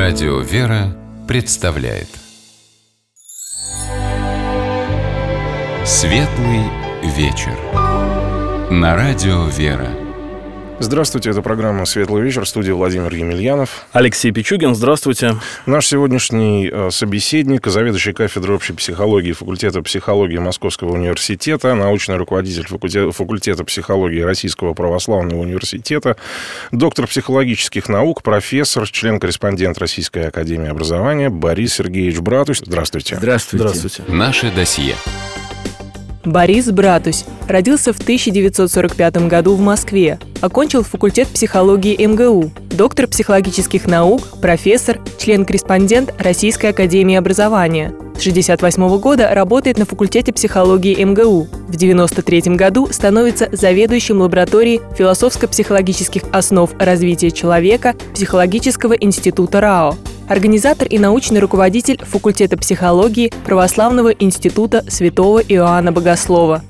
Радио «Вера» представляет Светлый вечер на Радио «Вера». Здравствуйте, это программа «Светлый вечер», в студии Владимир Емельянов. Алексей Пичугин, здравствуйте. Наш сегодняшний собеседник, заведующий кафедрой общей психологии факультета психологии Московского университета, научный руководитель факультета психологии Российского православного университета, доктор психологических наук, профессор, член-корреспондент Российской академии образования Борис Сергеевич Братусь. Здравствуйте. Здравствуйте. Наше досье. Борис Братусь родился в 1945 году в Москве. Окончил факультет психологии МГУ, доктор психологических наук, профессор, член-корреспондент Российской академии образования. С 1968 года работает на факультете психологии МГУ. В 1993 году становится заведующим лабораторией философско-психологических основ развития человека Психологического института РАО. Организатор и научный руководитель факультета психологии Православного института Святого Иоанна Богослова.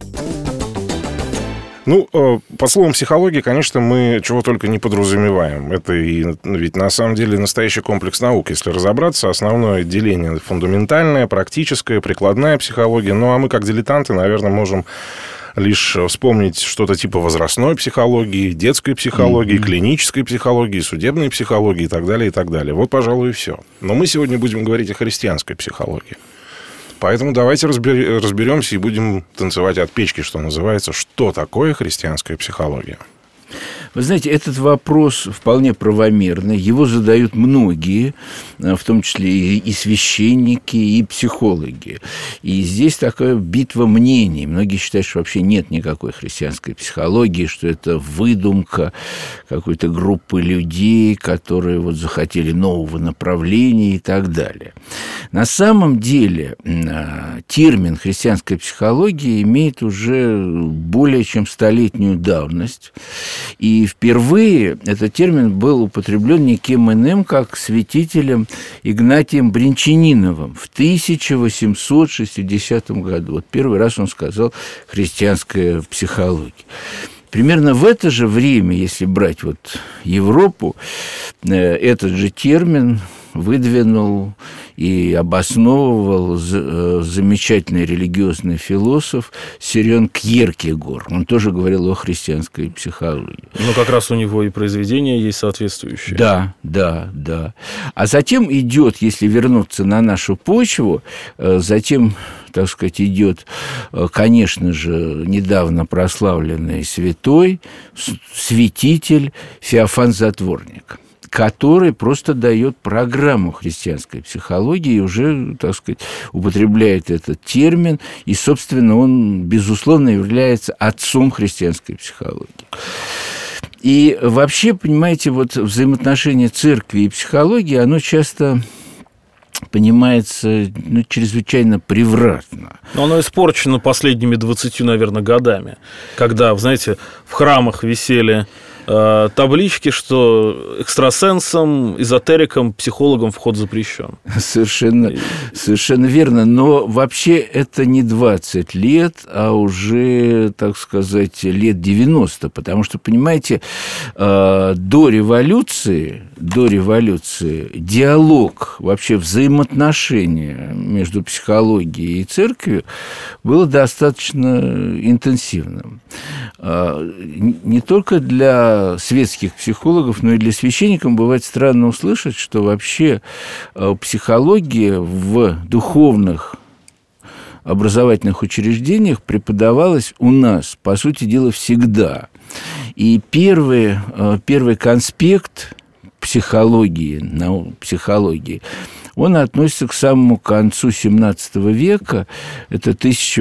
Под словом психология, конечно, мы чего только не подразумеваем. Это ведь на самом деле настоящий комплекс наук. Если разобраться, основное деление фундаментальная, практическая, прикладная психология. Ну, а мы, как дилетанты, наверное, можем лишь вспомнить что-то типа возрастной психологии, детской психологии, клинической психологии, судебной психологии и так далее, и так далее. Вот, пожалуй, и все. Но мы сегодня будем говорить о христианской психологии. Поэтому давайте разберемся и будем танцевать от печки, что называется. Что такое христианская психология? Вы знаете, этот вопрос вполне правомерный. Его задают многие, в том числе и священники, и психологи. И здесь такая битва мнений. Многие считают, что вообще нет никакой христианской психологии, что это выдумка какой-то группы людей, которые вот захотели нового направления и так далее. На самом деле термин христианская психология имеет уже более чем столетнюю давность. И впервые этот термин был употреблен никем иным, как святителем Игнатием Брянчаниновым в 1860 году. Вот первый раз он сказал «христианская психология». Примерно в это же время, если брать вот Европу, этот же термин выдвинул и обосновывал замечательный религиозный философ Сёрен Кьеркегор. Он тоже говорил о христианской психологии. Ну, как раз у него и произведения есть соответствующие. Да. А затем идет, если вернуться на нашу почву, затем, так сказать, идет, конечно же, недавно прославленный святой, святитель Феофан Затворник, который просто дает программу христианской психологии и уже, так сказать, употребляет этот термин. И, собственно, он, безусловно, является отцом христианской психологии. И вообще, понимаете, вот взаимоотношение церкви и психологии, оно часто понимается чрезвычайно превратно. Но оно испорчено последними 20, наверное, годами, когда, знаете, в храмах висели таблички, что экстрасенсам, эзотерикам, психологам вход запрещен. Совершенно верно. Но вообще это не 20 лет, а уже, так сказать, лет 90. Потому что, понимаете, до революции диалог, вообще взаимоотношения между психологией и церковью было достаточно интенсивным. Не только для светских психологов, но и для священников бывает странно услышать, что вообще психология в духовных образовательных учреждениях преподавалась у нас, по сути дела, всегда. И первый конспект психологии, он относится к самому концу XVII века, это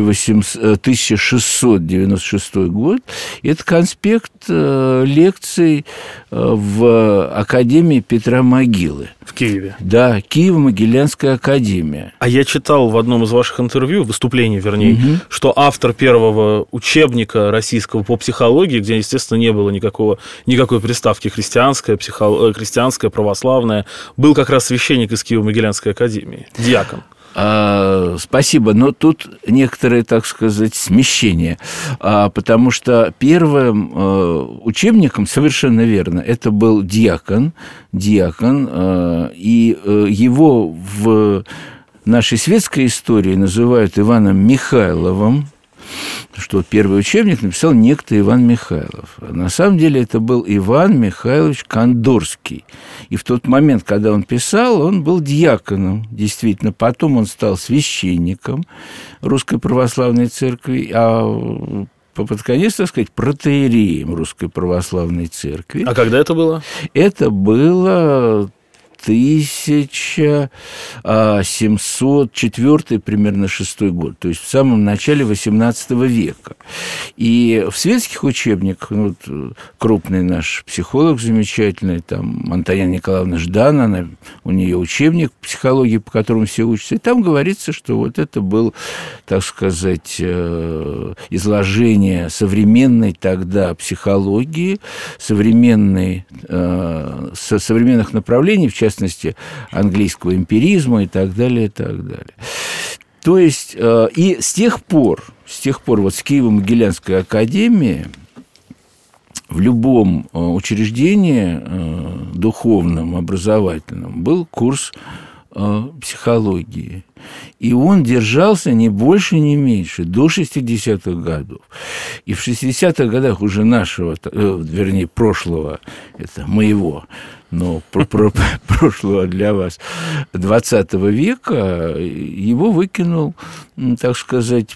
1696 год. Это конспект лекций в Академии Петра Могилы. В Киеве. Да, Киево-Могилянская академия. А я читал в одном из ваших интервью, выступлений, вернее, что автор первого учебника российского по психологии, где, естественно, не было никакой приставки христианская, православная, был как раз священник из Киево-Могилянской академии, диакон. Спасибо, но тут некоторое, так сказать, смещение, потому что первым учебником, совершенно верно, это был Дьякон, и его в нашей светской истории называют Иваном Михайловым, что первый учебник написал некто Иван Михайлов. На самом деле это был Иван Михайлович Кондорский. И в тот момент, когда он писал, он был дьяконом. Действительно, потом он стал священником Русской Православной Церкви, а под конец, так сказать, протоиереем Русской Православной Церкви. А когда это было? Это было 1704 примерно 6 год, то есть в самом начале XVIII века. И в светских учебниках, крупный наш психолог замечательный, там Антонина Николаевна Ждан, у нее учебник психологии, по которому все учатся, и там говорится, что вот это был, так сказать, изложение современной тогда психологии, современных направлений, в частности, английского эмпиризма и так далее, и так далее. То есть, и с тех пор вот с Киево-Могилянской академии в любом учреждении духовном, образовательном был курс психологии. И он держался не больше, не меньше, до 60-х годов. И в 60-х годах уже прошлого, это моего, но прошлого для вас, 20 века, его выкинул, так сказать,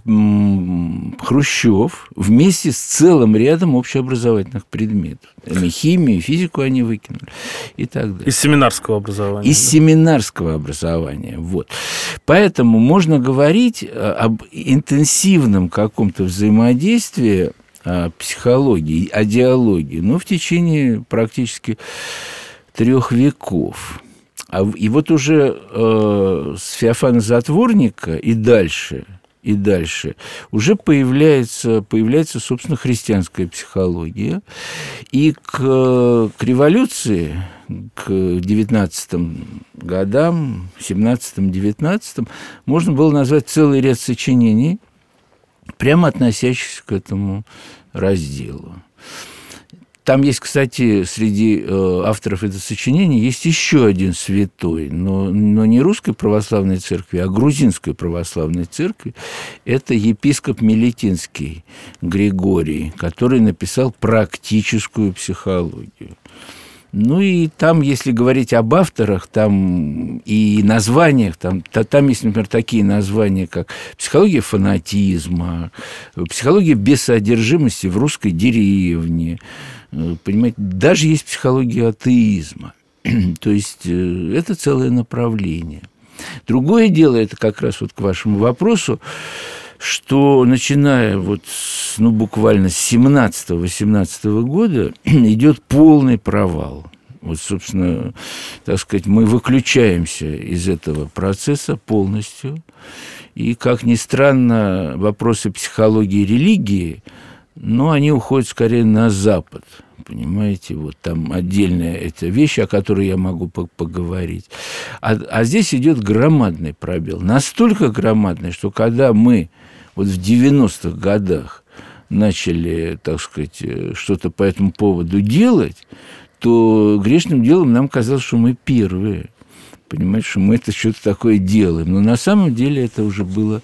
Хрущев вместе с целым рядом общеобразовательных предметов. Химию, физику они выкинули и так далее. Из семинарского образования. Из семинарского образования, вот. Поэтому можно говорить об интенсивном каком-то взаимодействии психологии, о диалоге, в течение практически 3 веков. И вот уже с Феофана Затворника и дальше уже появляется, собственно, христианская психология. И к революции, к 19-м годам, 17-19, можно было назвать целый ряд сочинений, прямо относящихся к этому разделу. Там есть, кстати, среди авторов этого сочинения есть еще один святой, но не Русской Православной Церкви, а Грузинской Православной Церкви. Это епископ Мелитинский Григорий, который написал практическую психологию. И там, если говорить об авторах, там и названиях, там есть, например, такие названия, как «Психология фанатизма», «Психология бессодержимости в русской деревне», понимаете, даже есть психология атеизма. То есть это целое направление. Другое дело, это как раз вот к вашему вопросу, что начиная буквально с 17-18 года идет полный провал. Вот, собственно, так сказать, мы выключаемся из этого процесса полностью. И, как ни странно, вопросы психологии и религии, они уходят скорее на Запад. Понимаете, вот там отдельная эта вещь, о которой я могу поговорить. А здесь идет громадный пробел. Настолько громадный, что когда мы в 90-х годах начали, так сказать, что-то по этому поводу делать, то грешным делом нам казалось, что мы первые. Понимаете, что мы это что-то такое делаем. Но на самом деле это уже было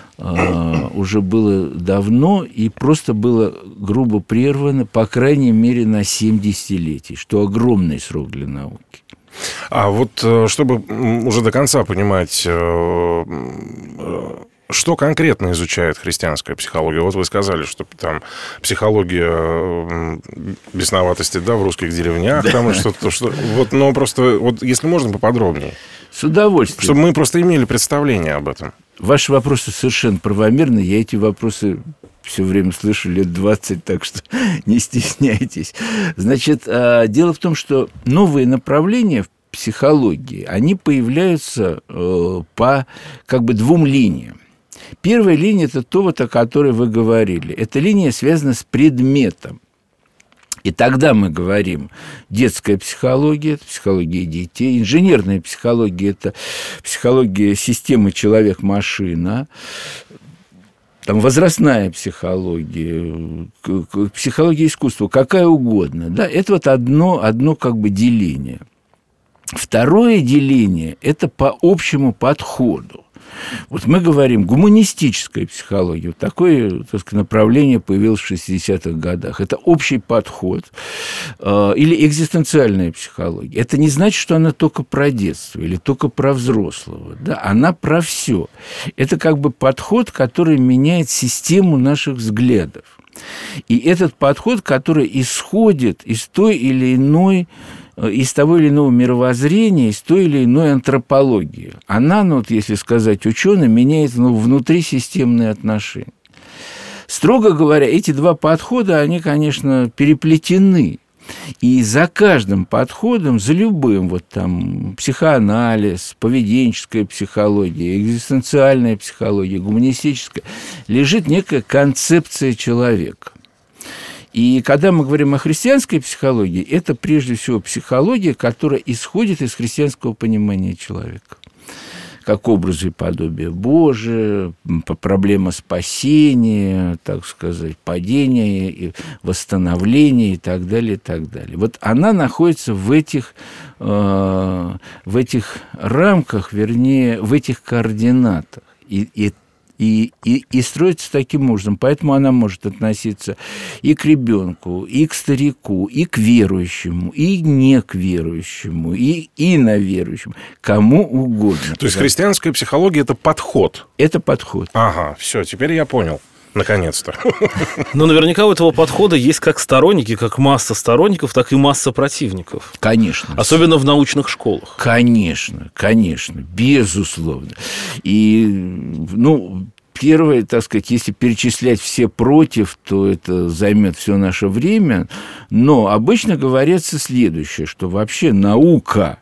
давно и просто было грубо прервано, по крайней мере, на 7 десятилетий, что огромный срок для науки. А вот чтобы уже до конца понимать, что конкретно изучает христианская психология? Вот вы сказали, что там психология бесноватости, в русских деревнях, там что-то, но просто, если можно, поподробнее. С удовольствием. Чтобы мы просто имели представление об этом. Ваши вопросы совершенно правомерны. Я эти вопросы все время слышу лет 20, так что не стесняйтесь. Значит, дело в том, что новые направления в психологии, они появляются по 2 линиям. Первая линия – это то, о которой вы говорили. Эта линия связана с предметом. И тогда мы говорим, детская психология – это психология детей, инженерная психология – это психология системы человек-машина, там возрастная психология, психология искусства, какая угодно. Да? Это вот одно как бы деление. Второе деление – это по общему подходу. Вот мы говорим гуманистическая психология. Вот такое, так сказать, направление появилось в 60-х годах. Это общий подход. Или экзистенциальная психология. Это не значит, что она только про детство или только про взрослого. Да? Она про все. Это как бы подход, который меняет систему наших взглядов. И этот подход, который исходит из той или иной, из того или иного мировоззрения, из той или иной антропологии. Она, ну, вот если сказать ученый, меняет внутрисистемные отношения. Строго говоря, эти два подхода, они, конечно, переплетены. И за каждым подходом, за любым, вот там, психоанализ, поведенческая психология, экзистенциальная психология, гуманистическая, лежит некая концепция человека. И когда мы говорим о христианской психологии, это прежде всего психология, которая исходит из христианского понимания человека. Как образы и подобие Божие, проблема спасения, так сказать, падения, восстановления и так далее, и так далее. Вот она находится в этих рамках, вернее, в этих координатах. И строится таким образом. Поэтому она может относиться и к ребенку, и к старику, и к верующему, и не к верующему, и иноверующему, кому угодно. То есть христианская психология – это подход? Это подход. Ага, все, теперь я понял. Наконец-то. Но наверняка у этого подхода есть как сторонники, как масса сторонников, так и масса противников. Конечно. Особенно в научных школах. Конечно, безусловно. И, ну, первое, так сказать, если перечислять все против, то это займет все наше время. Но обычно говорится следующее, что вообще наука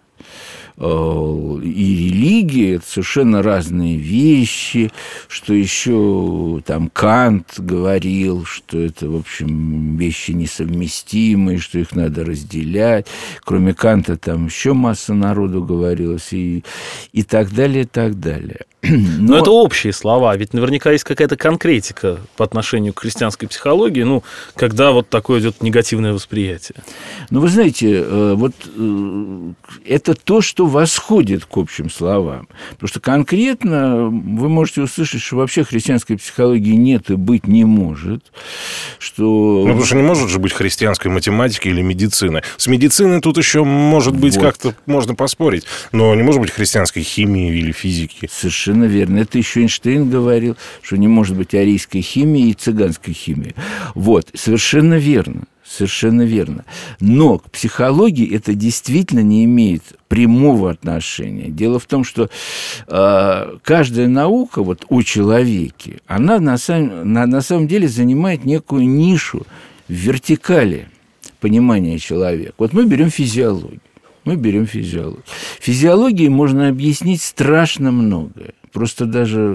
и религия – это совершенно разные вещи, что еще там Кант говорил, что это, в общем, вещи несовместимые, что их надо разделять. Кроме Канта там еще масса народу говорилось, и так далее, и так далее. Но это общие слова, ведь наверняка есть какая-то конкретика по отношению к христианской психологии, ну, когда вот такое идет негативное восприятие. Ну, вы знаете, вот это то, что восходит к общим словам. Потому что конкретно вы можете услышать, что вообще христианской психологии нет и быть не может. Что... Ну, потому что не может же быть христианской математики или медицины. С медициной тут еще, может быть, вот. Как-то можно поспорить, но не может быть христианской химии или физики. Совершенно верно. Это еще Эйнштейн говорил, что не может быть арийской химии и цыганской химии. Вот, совершенно верно. Совершенно верно. Но к психологии это действительно не имеет прямого отношения. Дело в том, что каждая наука вот, о человеке, она на самом деле занимает некую нишу в вертикали понимания человека. Вот мы берем физиологию. Физиологией можно объяснить страшно многое. Просто даже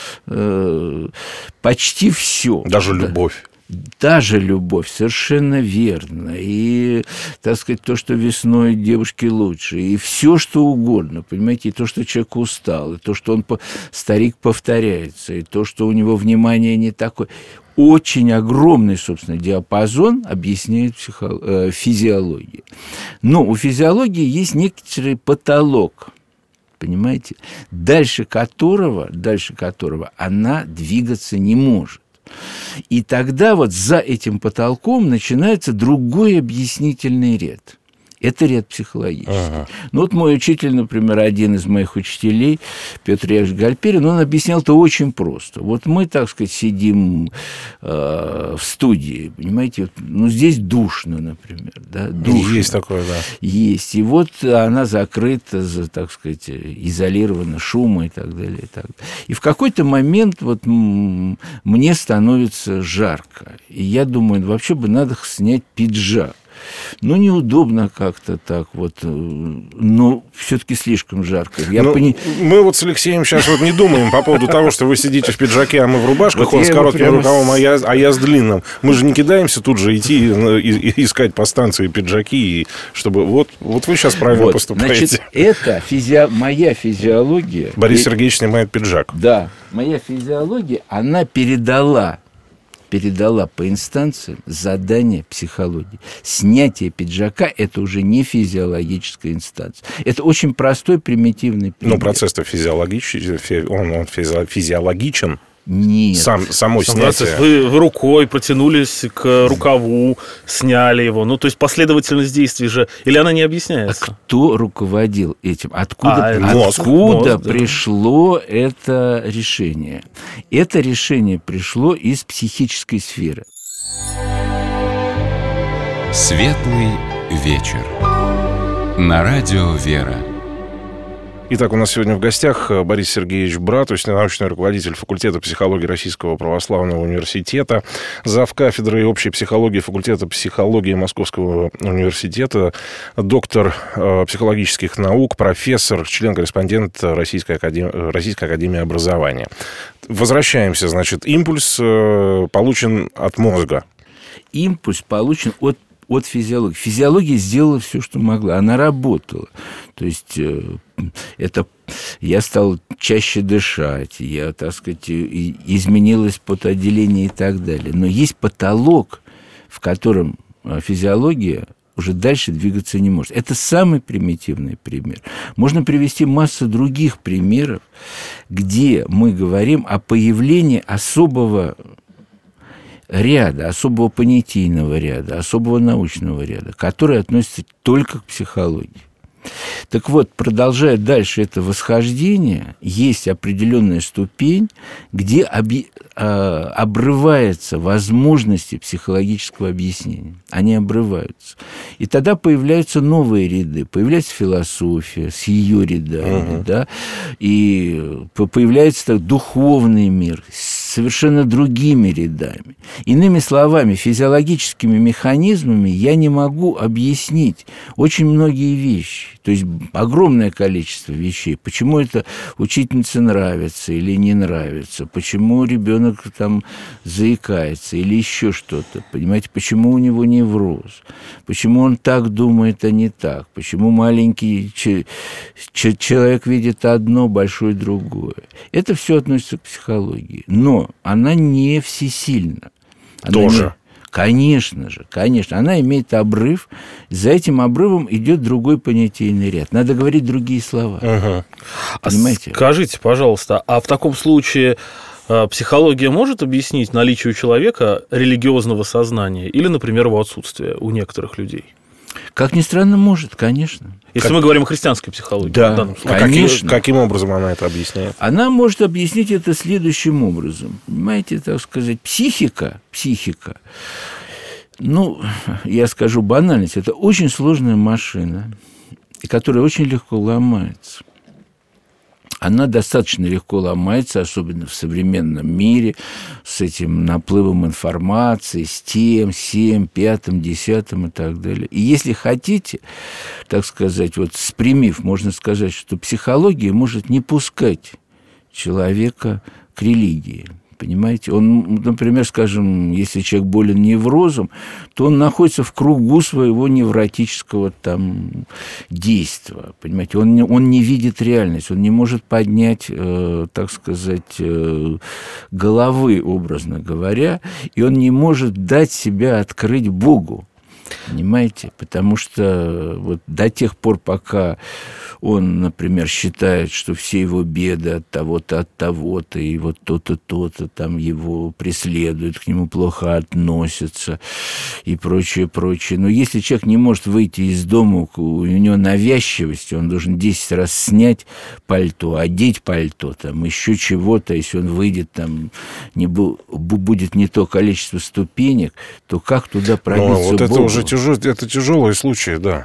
почти все. Даже любовь. Даже любовь, совершенно верно. И, так сказать, то, что весной девушке лучше, и все, что угодно, понимаете, и то, что человек устал, и то, что он старик повторяется, и то, что у него внимание не такое. Очень огромный, собственно, диапазон объясняет физиология. Но у физиологии есть некоторый потолок, понимаете, дальше которого она двигаться не может. И тогда вот за этим потолком начинается другой объяснительный ряд. Это ряд психологический. Ага. Ну, вот мой учитель, например, один из моих учителей, Петр Яковлевич Гальперин, он объяснял это очень просто. Вот мы, так сказать, сидим в студии, понимаете, вот, ну, здесь душно, например. Да? Душно. Есть такое, да. Есть. И вот она закрыта, так сказать, изолирована шума и так далее. И так далее. И в какой-то момент вот мне становится жарко. И я думаю, вообще бы надо снять пиджак. Ну, неудобно как-то так вот, но все-таки слишком жарко. Мы вот с Алексеем сейчас вот не думаем по поводу того, что вы сидите в пиджаке, а мы в рубашках, Вот он с коротким рукавом, а я с длинным. Мы же не кидаемся тут же идти и искать по станции пиджаки, и чтобы... Вот вы сейчас правильно поступаете. Значит, это моя физиология... Борис Сергеевич снимает пиджак. Да, моя физиология, она передала по инстанциям задание психологии. Снятие пиджака – это уже не физиологическая инстанция. Это очень простой, примитивный пример. Но процесс-то физиологичен, он физиологичен. Нет. Само снятие. Вы рукой протянулись к рукаву, сняли его. Ну, то есть последовательность действий же... Или она не объясняется? А кто руководил этим? Откуда мозг, пришло это решение? Это решение пришло из психической сферы. Светлый вечер. На радио «Вера». Итак, у нас сегодня в гостях Борис Сергеевич Братус, научный руководитель факультета психологии Российского православного университета, завкафедры общей психологии факультета психологии Московского университета, доктор психологических наук, профессор, член-корреспондент Российской академии образования. Возвращаемся, значит, импульс получен от мозга. Импульс получен от физиологии. Физиология сделала все, что могла. Она работала. То есть я стал чаще дышать, я, так сказать, изменилось потоотделение и так далее. Но есть потолок, в котором физиология уже дальше двигаться не может. Это самый примитивный пример. Можно привести массу других примеров, где мы говорим о появлении особого ряда, особого понятийного ряда, особого научного ряда, который относится только к психологии. Так вот, продолжая дальше это восхождение, есть определенная ступень, где обрываются возможности психологического объяснения. Они обрываются. И тогда появляются новые ряды. Появляется философия с ее рядами, да, и появляется духовный мир с совершенно другими рядами. Иными словами, физиологическими механизмами я не могу объяснить очень многие вещи. То есть огромное количество вещей. Почему это учительнице нравится или не нравится? Почему ребенок там заикается или еще что-то? Понимаете, почему у него невроз? Почему он так думает, а не так? Почему маленький человек видит одно, большой другое? Это все относится к психологии. Но она не всесильна. Тоже. Конечно же, конечно. Она имеет обрыв. За этим обрывом идет другой понятийный ряд. Надо говорить другие слова. Понимаете? Скажите, пожалуйста, а в таком случае психология может объяснить наличие у человека религиозного сознания или, например, его отсутствие у некоторых людей? Как ни странно, может, конечно. Если мы говорим о христианской психологии. Да, в данном случае. конечно. Каким образом она это объясняет? Она может объяснить это следующим образом. Понимаете, так сказать, психика, ну, я скажу банальность, это очень сложная машина, которая очень легко ломается. Она достаточно легко ломается, особенно в современном мире, с этим наплывом информации, с тем, сем, пятым, десятым и так далее. И если хотите, так сказать, вот спрямив, можно сказать, что психология может не пускать человека к религии. Понимаете? Он, например, скажем, если человек болен неврозом, то он находится в кругу своего невротического там действия. Понимаете? Он не видит реальность, он не может поднять, так сказать, головы, образно говоря, и он не может дать себя открыть Богу. Понимаете? Потому что вот до тех пор, пока он, например, считает, что все его беды от того-то, и вот то-то, то-то там его преследуют, к нему плохо относятся и прочее, прочее. Но если человек не может выйти из дома, у него навязчивость, он должен 10 раз снять пальто, одеть пальто, там еще чего-то, если он выйдет, там будет не то количество ступенек, то как туда пробиться Богу? Вот это уже тяжелые случаи, да.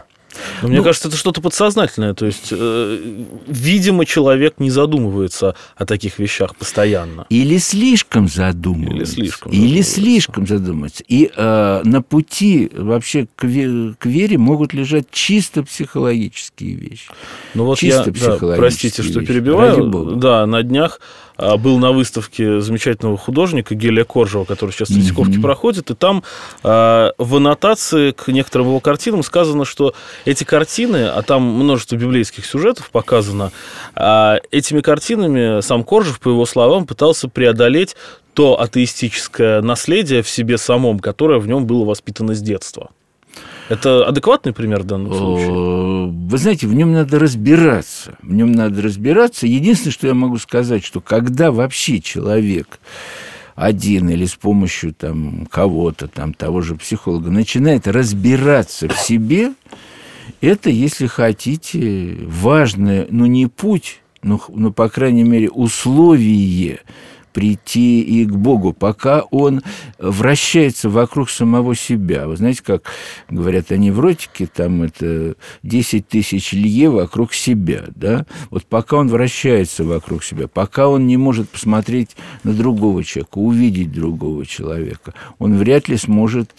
Но мне кажется, это что-то подсознательное. То есть, видимо, человек не задумывается о таких вещах постоянно. Или слишком задумывается. Или слишком задумывается. И на пути вообще к вере могут лежать чисто психологические вещи. Ну вот чисто психологические простите, что перебиваю. Да, на днях был на выставке замечательного художника Гелия Коржева, который сейчас в Третьяковке проходит, и там в аннотации к некоторым его картинам сказано, что эти картины, а там множество библейских сюжетов показано, этими картинами сам Коржев, по его словам, пытался преодолеть то атеистическое наследие в себе самом, которое в нем было воспитано с детства. Это адекватный пример в данном случае? Вы знаете, в нем надо разбираться. Единственное, что я могу сказать, что когда вообще человек один или с помощью кого-то, того же психолога, начинает разбираться в себе, это, если хотите, важное, не путь, но по крайней мере, условие прийти и к Богу, пока он вращается вокруг самого себя. Вы знаете, как говорят о невротике, это 10 тысяч лье вокруг себя, да? Вот пока он вращается вокруг себя, пока он не может посмотреть на другого человека, увидеть другого человека, он вряд ли сможет,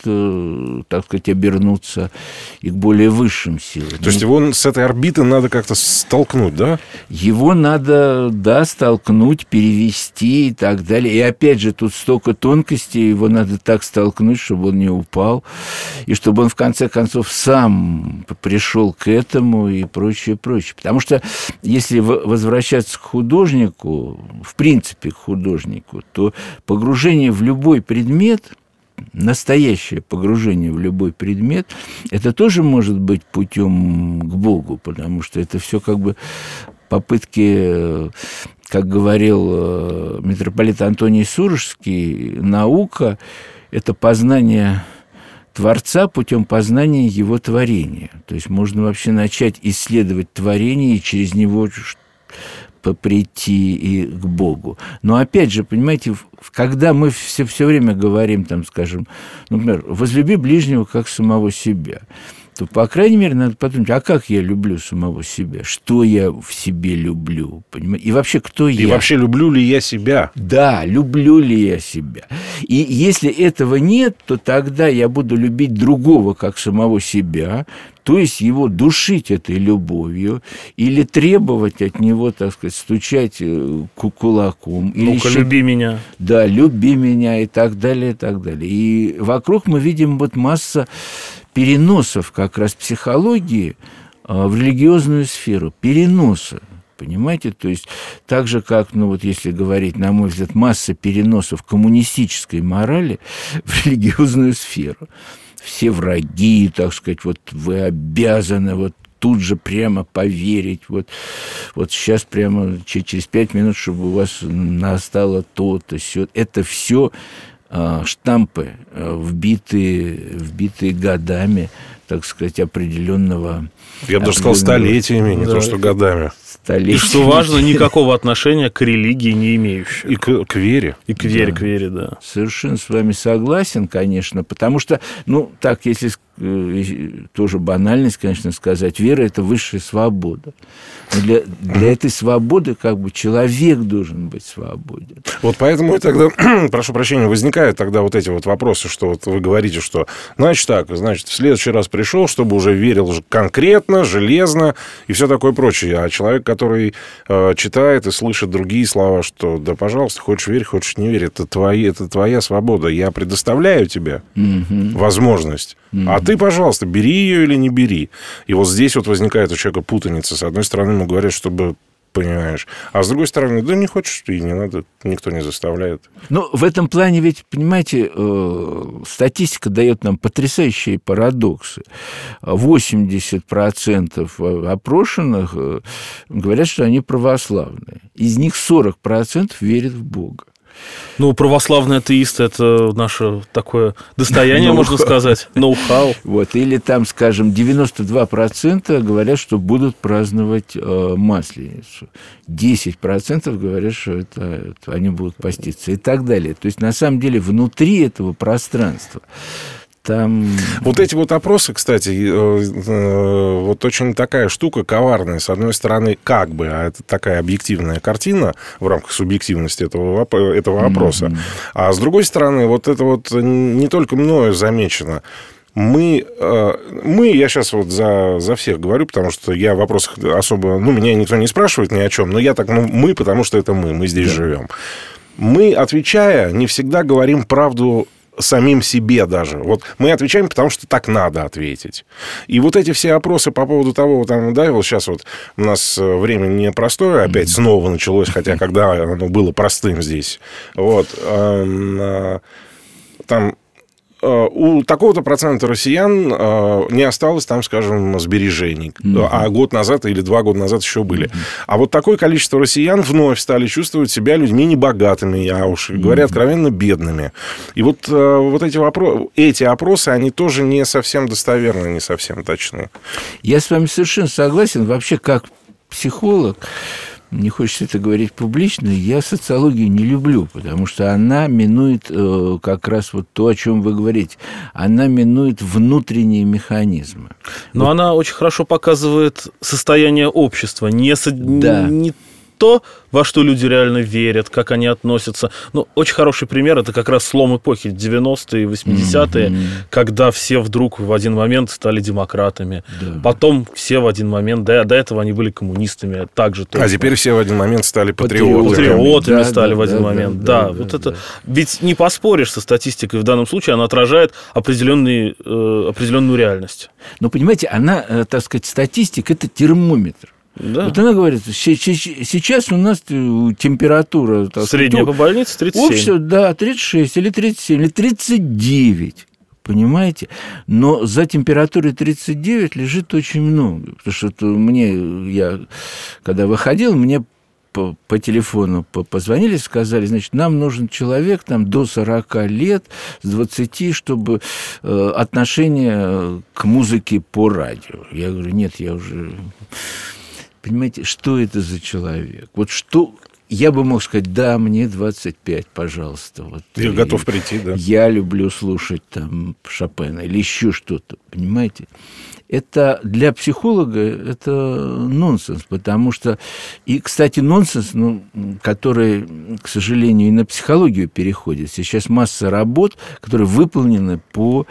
обернуться и к более высшим силам. То есть его с этой орбиты надо как-то столкнуть, да? Его надо, столкнуть, перевести и так далее. И опять же, тут столько тонкостей, его надо так столкнуть, чтобы он не упал, и чтобы он, в конце концов, сам пришел к этому и прочее, прочее. Потому что, если возвращаться к художнику, в принципе, к художнику, то погружение в любой предмет, настоящее погружение в любой предмет, это тоже может быть путем к Богу, потому что это все попытки, как говорил митрополит Антоний Сурожский, наука – это познание Творца путем познания Его творения. То есть можно вообще начать исследовать творение и через него прийти и к Богу. Но опять же, понимаете, когда мы все время говорим, например, возлюби ближнего как самого себя, то, по крайней мере, надо подумать, а как я люблю самого себя? Что я в себе люблю? Понимаете? И вообще, кто я? И вообще, люблю ли я себя? Да, люблю ли я себя? И если этого нет, то тогда я буду любить другого как самого себя, то есть его душить этой любовью или требовать от него, стучать кулаком. Ну-ка, люби меня. Да, люби меня и так далее, и так далее. И вокруг мы видим масса переносов как раз психологии в религиозную сферу. Переноса. Понимаете? То есть так же, как, если говорить, на мой взгляд, масса переносов коммунистической морали в религиозную сферу. Все враги, вы обязаны тут же прямо поверить, сейчас прямо через 5 минут, чтобы у вас настало то-то, сё. Это все штампы, вбитые годами, определенного... Я бы даже сказал, столетиями, не то что годами. И, что важно, никакого отношения к религии не имеющего. И к вере. И к вере, да. Совершенно с вами согласен, конечно, потому что, если тоже банальность, конечно, сказать, вера – это высшая свобода. Но для этой свободы человек должен быть свободен. Вот поэтому и тогда, прошу прощения, возникают тогда эти вопросы, что вы говорите, что значит, в следующий раз пришел, чтобы уже верил конкретно, железно и все такое прочее. А человек, который читает и слышит другие слова, что да, пожалуйста, хочешь верь, хочешь не верь, это твоя свобода. Я предоставляю тебе возможность. А ты, пожалуйста, бери ее или не бери. И здесь возникает у человека путаница. С одной стороны, ему говорят, чтобы... Понимаешь. А с другой стороны, да не хочешь, и не надо, никто не заставляет. В этом плане ведь, понимаете, статистика дает нам потрясающие парадоксы. 80% опрошенных говорят, что они православные. Из них 40% верят в Бога. Православные атеисты – это наше такое достояние, можно сказать, ноу-хау. Или 92% говорят, что будут праздновать Масленицу. 10% говорят, что они будут поститься и так далее. То есть, на самом деле, внутри этого пространства там... Вот эти вот опросы, кстати, вот очень такая штука коварная. С одной стороны, как бы, а это такая объективная картина в рамках субъективности этого опроса. А с другой стороны, вот это вот не только мною замечено. Мы, я сейчас вот за всех говорю, потому что я в вопросах особо... меня никто не спрашивает ни о чем, но я так, мы, потому что это мы здесь живем. Мы, отвечая, не всегда говорим правду самим себе даже. Вот мы отвечаем, потому что так надо ответить. И вот эти все опросы по поводу того, вот сейчас вот у нас время непростое, опять снова началось, хотя когда оно было простым здесь. Вот. Там у такого-то процента россиян не осталось там, скажем, сбережений. А год назад или 2 года назад еще были. А вот такое количество россиян вновь стали чувствовать себя людьми небогатыми, а уж говоря откровенно, бедными. И вот эти опросы, они тоже не совсем достоверны, не совсем точны. Я с вами совершенно согласен. Вообще, как психолог, не хочется это говорить публично, я социологию не люблю, потому что она минует как раз вот то, о чем вы говорите. Она минует внутренние механизмы. Но вот. Она очень хорошо показывает состояние общества, не то, во что люди реально верят, как они относятся. Очень хороший пример – это как раз слом эпохи 90-е, 80-е, когда все вдруг в один момент стали демократами. Да. Потом все в один момент, до этого они были коммунистами. Также точно. А теперь все в один момент стали патриотами. Патриотами стали в один момент. Ведь не поспоришь со статистикой в данном случае, она отражает определенную реальность. Но, понимаете, она, так сказать, статистика – это термометр. Да. Вот она говорит, сейчас у нас температура... Средняя по больнице 37. Общество, 36 или 37 или 39. Понимаете? Но за температурой 39 лежит очень много. Потому что я когда выходил, мне по телефону позвонили, сказали, значит, нам нужен человек до 40 лет, с 20, чтобы отношение к музыке по радио. Я говорю, нет, я уже... Понимаете, что это за человек? Вот что... Я бы мог сказать, да, мне 25, пожалуйста. Вот, я готов прийти, да. Я люблю слушать Шопена или еще что-то, понимаете? Это для психолога это нонсенс, потому что... И, кстати, нонсенс, который, к сожалению, и на психологию переходит. Сейчас масса работ, которые выполнены по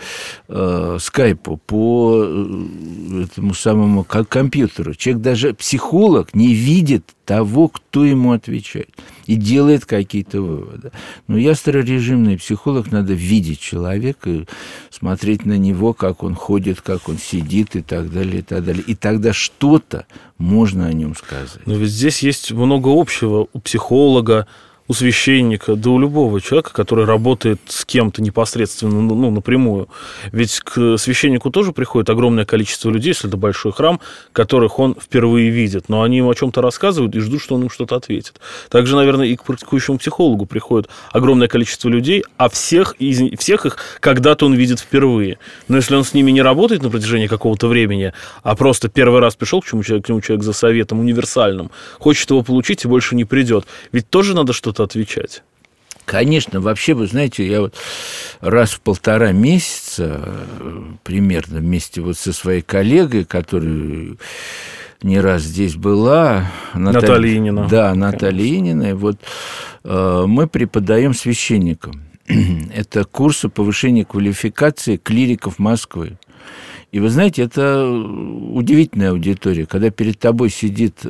скайпу, по этому самому компьютеру. Человек, даже психолог, не видит того, кто ему отвечает, и делает какие-то выводы. Но я старорежимный психолог, надо видеть человека, и смотреть на него, как он ходит, как он сидит и так далее, и так далее. И тогда что-то можно о нем сказать. Но ведь здесь есть много общего у психолога, у священника, да у любого человека, который работает с кем-то непосредственно, напрямую. Ведь к священнику тоже приходит огромное количество людей, если это большой храм, которых он впервые видит. Но они ему о чем-то рассказывают и ждут, что он им что-то ответит. Также, наверное, и к практикующему психологу приходит огромное количество людей, а всех их когда-то он видит впервые. Но если он с ними не работает на протяжении какого-то времени, а просто первый раз пришел к нему человек за советом универсальным, хочет его получить и больше не придет. Ведь тоже надо что-то отвечать. Конечно, вообще, вы знаете, я вот раз в 1,5 месяца примерно вместе вот со своей коллегой, которая не раз здесь была, Наталья Инина. Да, Наталья Инина. Вот мы преподаем священникам. Это курсы повышения квалификации клириков Москвы. И вы знаете, это удивительная аудитория, когда перед тобой сидит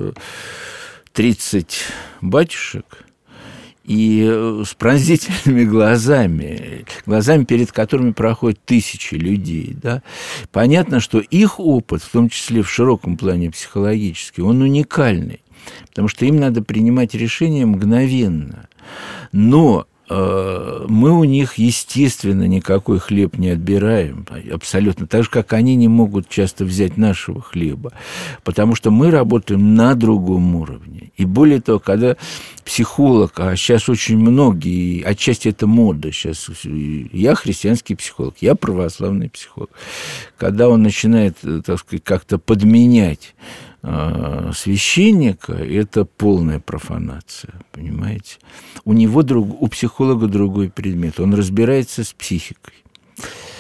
30 батюшек, и с пронзительными глазами, перед которыми проходят тысячи людей, да, понятно, что их опыт, в том числе в широком плане психологический, он уникальный, потому что им надо принимать решения мгновенно. Но мы у них, естественно, никакой хлеб не отбираем, абсолютно, так же, как они не могут часто взять нашего хлеба, потому что мы работаем на другом уровне. И более того, когда психолог, а сейчас очень многие, отчасти это мода, сейчас я христианский психолог, я православный психолог, когда он начинает, так сказать, как-то подменять священника, это полная профанация, понимаете? У психолога другой предмет, он разбирается с психикой.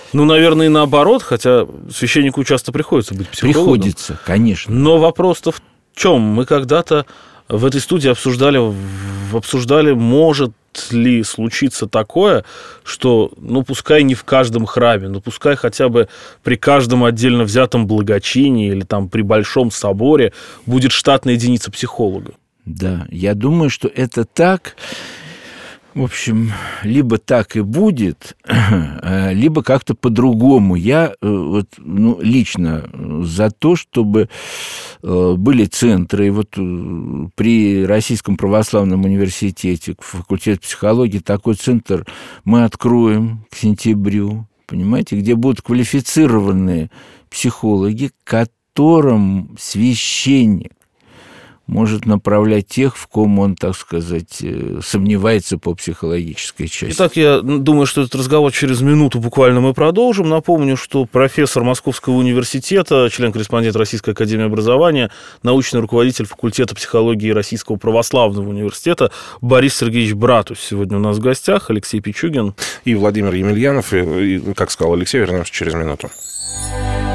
Ну, наверное, и наоборот, хотя священнику часто приходится быть психологом. Приходится, конечно. Но вопрос-то в чем? Мы когда-то в этой студии обсуждали, может ли случиться такое, что, ну, пускай не в каждом храме, но пускай хотя бы при каждом отдельно взятом благочинии или там при большом соборе будет штатная единица психолога. Да, я думаю, что это так. В общем, либо так и будет, либо как-то по-другому. Я лично за то, чтобы были центры. И вот при Российском православном университете, факультете психологии, такой центр мы откроем к сентябрю, понимаете, где будут квалифицированные психологи, которым священник может направлять тех, в ком он, так сказать, сомневается по психологической части. Итак, я думаю, что этот разговор через минуту буквально мы продолжим. Напомню, что профессор Московского университета, член-корреспондент Российской академии образования, научный руководитель факультета психологии Российского православного университета Борис Сергеевич Братус сегодня у нас в гостях, Алексей Пичугин. И Владимир Емельянов. И, как сказал Алексей, вернемся через минуту.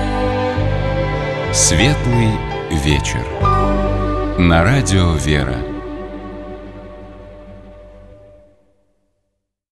Светлый вечер. На радио «Вера».